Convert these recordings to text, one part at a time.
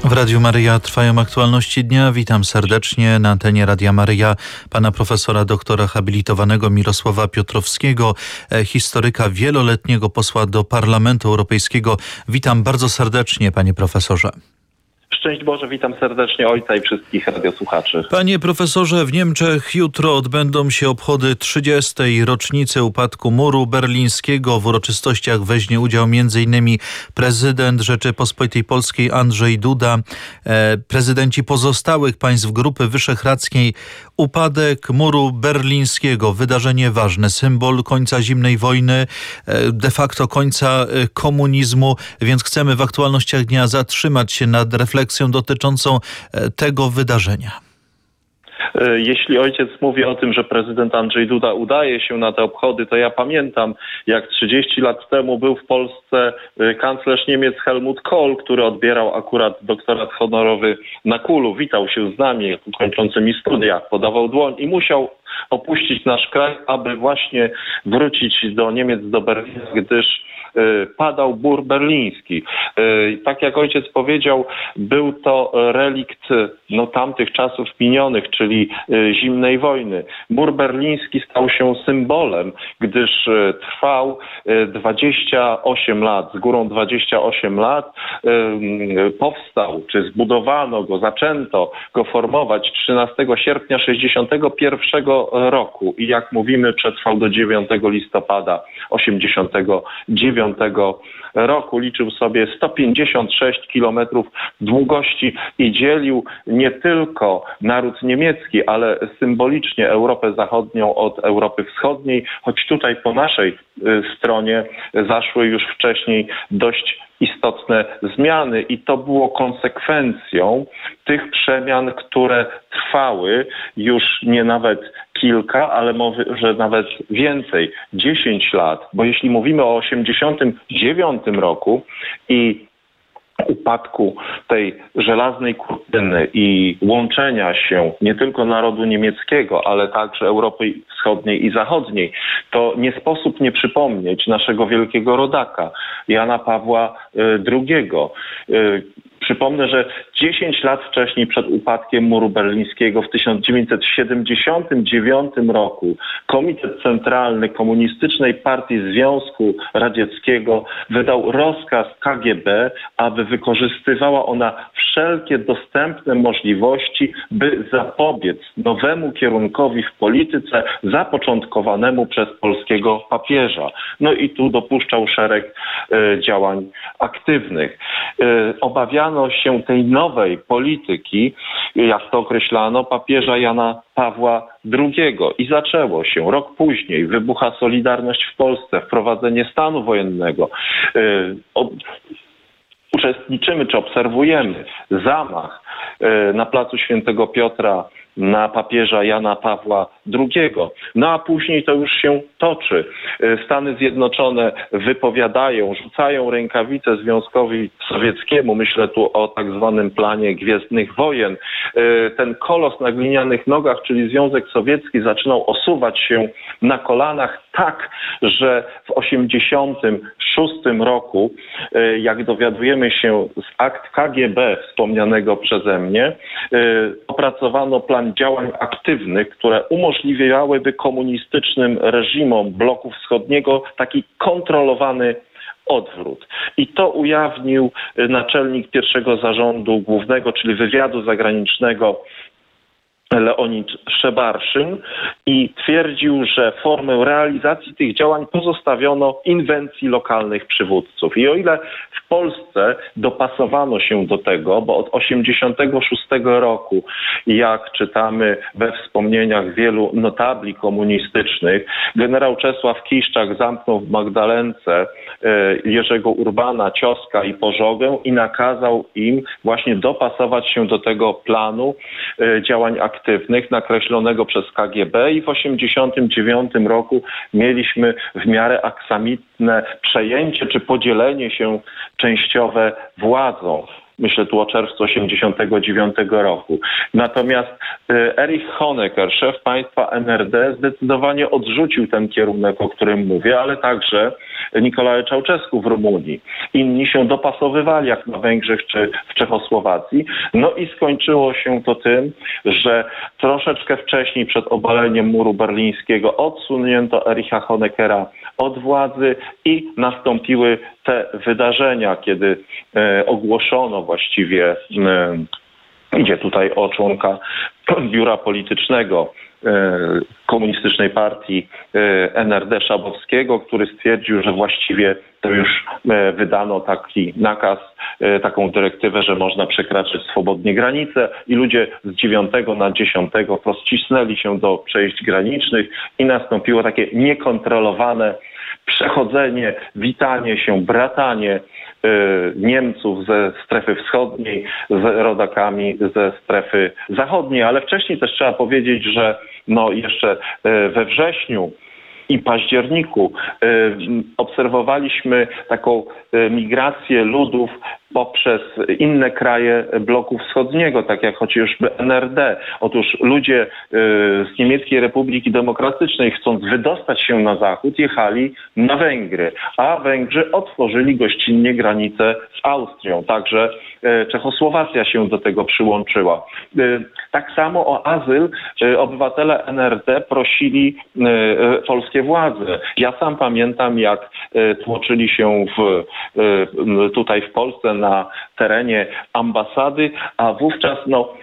W Radiu Maryja trwają aktualności dnia. Witam serdecznie na antenie Radia Maryja pana profesora doktora habilitowanego Mirosława Piotrowskiego, historyka, wieloletniego posła do Parlamentu Europejskiego. Witam bardzo serdecznie, panie profesorze. Szczęść Boże, witam serdecznie ojca i wszystkich radiosłuchaczy. Panie profesorze, w Niemczech jutro odbędą się obchody 30. rocznicy upadku muru berlińskiego. W uroczystościach weźmie udział m.in. prezydent Rzeczypospolitej Polskiej Andrzej Duda, prezydenci pozostałych państw Grupy Wyszehradzkiej. Upadek muru berlińskiego, wydarzenie ważne, symbol końca zimnej wojny, de facto końca komunizmu, więc chcemy w aktualnościach dnia zatrzymać się nad refleksją dotyczącą tego wydarzenia. Jeśli ojciec mówi o tym, że prezydent Andrzej Duda udaje się na te obchody, to ja pamiętam, jak 30 lat temu był w Polsce kanclerz Niemiec Helmut Kohl, który odbierał akurat doktorat honorowy na Kulu. Witał się z nami, kończącymi studia, podawał dłoń i musiał opuścić nasz kraj, aby właśnie wrócić do Niemiec, do Berlina, gdyż padał mur berliński. Tak jak ojciec powiedział, był to relikt tamtych czasów minionych, czyli zimnej wojny. Mur berliński stał się symbolem, gdyż trwał 28 lat, z górą 28 lat. Powstał, czy zbudowano go, zaczęto go formować 13 sierpnia 1961 roku i jak mówimy, przetrwał do 9 listopada 1989 roku. Liczył sobie 156 kilometrów długości i dzielił nie tylko naród niemiecki, ale symbolicznie Europę Zachodnią od Europy Wschodniej, choć tutaj po naszej stronie zaszły już wcześniej dość istotne zmiany i to było konsekwencją tych przemian, które trwały już nie nawet kilka, ale mowy, że nawet więcej, 10 lat, bo jeśli mówimy o 1989 roku i upadku tej żelaznej kurtyny i łączenia się nie tylko narodu niemieckiego, ale także Europy Wschodniej i Zachodniej, to nie sposób nie przypomnieć naszego wielkiego rodaka, Jana Pawła II. Przypomnę, że 10 lat wcześniej, przed upadkiem muru berlińskiego, w 1979 roku Komitet Centralny Komunistycznej Partii Związku Radzieckiego wydał rozkaz KGB, aby wykorzystywała ona wszelkie dostępne możliwości, by zapobiec nowemu kierunkowi w polityce zapoczątkowanemu przez polskiego papieża. No i tu dopuszczał szereg działań aktywnych. Obawiano się tej nowej polityki, jak to określano, papieża Jana Pawła II. I zaczęło się. Rok później wybucha Solidarność w Polsce, wprowadzenie stanu wojennego. Uczestniczymy czy obserwujemy zamach na placu Świętego Piotra na papieża Jana Pawła II. No a później to już się toczy. Stany Zjednoczone wypowiadają, rzucają rękawice Związkowi Sowieckiemu. Myślę tu o tak zwanym planie Gwiezdnych Wojen. Ten kolos na glinianych nogach, czyli Związek Sowiecki, zaczynał osuwać się na kolanach tak, że w 1986 roku, jak dowiadujemy się z akt KGB wspomnianego przeze mnie, opracowano plan działań aktywnych, które umożliwiałyby komunistycznym reżimom bloku wschodniego taki kontrolowany odwrót. I to ujawnił naczelnik pierwszego zarządu głównego, czyli wywiadu zagranicznego, Leonid Szebarszyn, i twierdził, że formę realizacji tych działań pozostawiono inwencji lokalnych przywódców. I o ile w Polsce dopasowano się do tego, bo od 1986 roku, jak czytamy we wspomnieniach wielu notabli komunistycznych, generał Czesław Kiszczak zamknął w Magdalence Jerzego Urbana, Cioska i Pożogę i nakazał im właśnie dopasować się do tego planu działań aktywnych nakreślonego przez KGB i w 1989 roku mieliśmy w miarę aksamitne przejęcie czy podzielenie się częściowe władzą. Myślę tu o czerwcu 1989 roku. Natomiast Erich Honecker, szef państwa NRD, zdecydowanie odrzucił ten kierunek, o którym mówię, ale także Nicolae Ceausescu w Rumunii. Inni się dopasowywali, jak na Węgrzech czy w Czechosłowacji. No i skończyło się to tym, że troszeczkę wcześniej, przed obaleniem muru berlińskiego, odsunięto Ericha Honeckera od władzy i nastąpiły te wydarzenia, kiedy ogłoszono właściwie, idzie tutaj o członka biura politycznego komunistycznej partii NRD Szabowskiego, który stwierdził, że właściwie to już wydano taki nakaz, taką dyrektywę, że można przekraczać swobodnie granice i ludzie z 9 na 10 wprost cisnęli się do przejść granicznych i nastąpiło takie niekontrolowane przechodzenie, witanie się, bratanie Niemców ze strefy wschodniej z rodakami ze strefy zachodniej, ale wcześniej też trzeba powiedzieć, że jeszcze we wrześniu i październiku obserwowaliśmy taką migrację ludów poprzez inne kraje bloku wschodniego, tak jak chociażby NRD. Otóż ludzie z Niemieckiej Republiki Demokratycznej, chcąc wydostać się na zachód, jechali na Węgry, a Węgrzy otworzyli gościnnie granicę z Austrią. Także Czechosłowacja się do tego przyłączyła. Tak samo o azyl obywatele NRD prosili polskie władze. Ja sam pamiętam, jak tłoczyli się tutaj w Polsce na terenie ambasady, a wówczas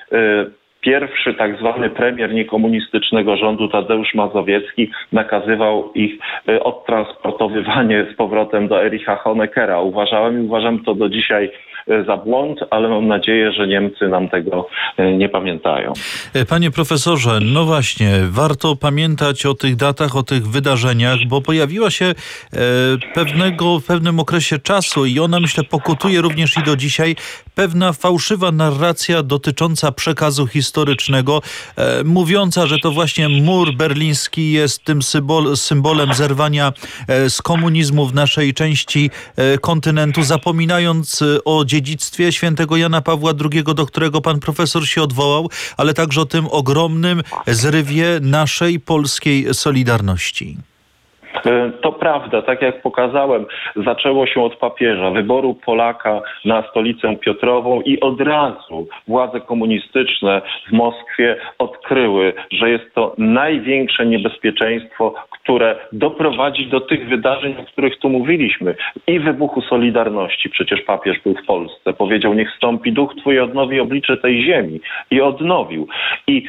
pierwszy tak zwany premier niekomunistycznego rządu Tadeusz Mazowiecki nakazywał ich odtransportowywanie z powrotem do Ericha Honeckera. Uważam to do dzisiaj za błąd, ale mam nadzieję, że Niemcy nam tego nie pamiętają. Panie profesorze, no właśnie, warto pamiętać o tych datach, o tych wydarzeniach, bo pojawiła się w pewnym okresie czasu i ona, myślę, pokutuje również i do dzisiaj, pewna fałszywa narracja dotycząca przekazu historycznego, mówiąca, że to właśnie mur berliński jest tym symbolem zerwania z komunizmu w naszej części kontynentu, zapominając o dziedzictwie świętego Jana Pawła II, do którego pan profesor się odwołał, ale także o tym ogromnym zrywie naszej polskiej solidarności. To prawda, tak jak pokazałem, zaczęło się od papieża, wyboru Polaka na stolicę Piotrową i od razu władze komunistyczne w Moskwie odkryły, że jest to największe niebezpieczeństwo, które doprowadzi do tych wydarzeń, o których tu mówiliśmy. I wybuchu Solidarności. Przecież papież był w Polsce. Powiedział, niech wstąpi duch Twój, odnowi oblicze tej ziemi. I odnowił. I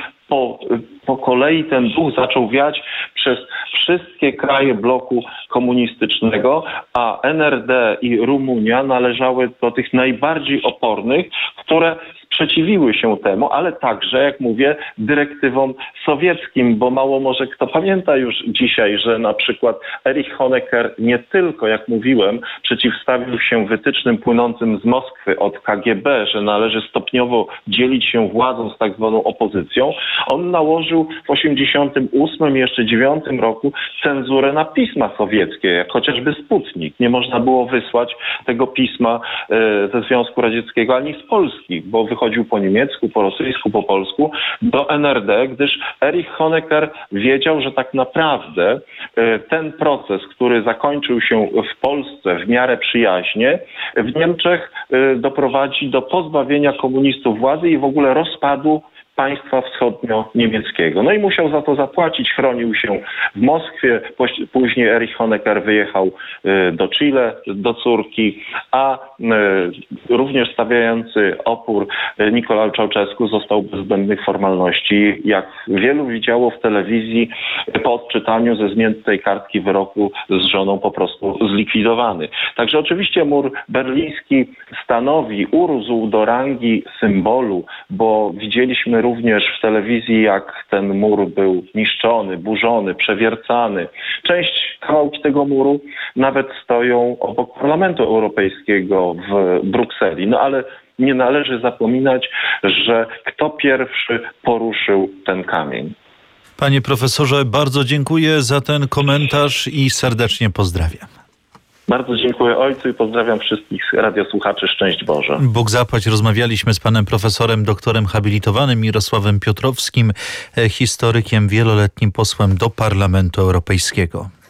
po kolei ten duch zaczął wiać przez wszystkie kraje bloku komunistycznego, a NRD i Rumunia należały do tych najbardziej opornych, które sprzeciwiły się temu, ale także, jak mówię, dyrektywom sowieckim, bo mało może kto pamięta już dzisiaj, że na przykład Erich Honecker nie tylko, jak mówiłem, przeciwstawił się wytycznym płynącym z Moskwy od KGB, że należy stopniowo dzielić się władzą z tak zwaną opozycją. On nałożył w 1988 i jeszcze 1989 roku cenzurę na pisma sowieckie, jak chociażby Sputnik. Nie można było wysłać tego pisma ze Związku Radzieckiego ani z Polski, bo wychodził po niemiecku, po rosyjsku, po polsku do NRD, gdyż Erich Honecker wiedział, że tak naprawdę ten proces, który zakończył się w Polsce w miarę przyjaźnie, w Niemczech doprowadzi do pozbawienia komunistów władzy i w ogóle rozpadu państwa wschodnio-niemieckiego. No i musiał za to zapłacić, chronił się w Moskwie, później Erich Honecker wyjechał do Chile, do córki, a również stawiający opór Nicolae Ceausescu został bez zbędnych formalności, jak wielu widziało w telewizji, po odczytaniu ze zmiętej kartki wyroku z żoną po prostu zlikwidowany. Także oczywiście mur berliński urósł do rangi symbolu, bo widzieliśmy również w telewizji, jak ten mur był niszczony, burzony, przewiercany. Kawałki tego muru nawet stoją obok Parlamentu Europejskiego w Brukseli. No ale nie należy zapominać, że kto pierwszy poruszył ten kamień. Panie profesorze, bardzo dziękuję za ten komentarz i serdecznie pozdrawiam. Bardzo dziękuję ojcu i pozdrawiam wszystkich radiosłuchaczy. Szczęść Boże. Bóg zapłać. Rozmawialiśmy z panem profesorem, doktorem habilitowanym Mirosławem Piotrowskim, historykiem, wieloletnim posłem do Parlamentu Europejskiego.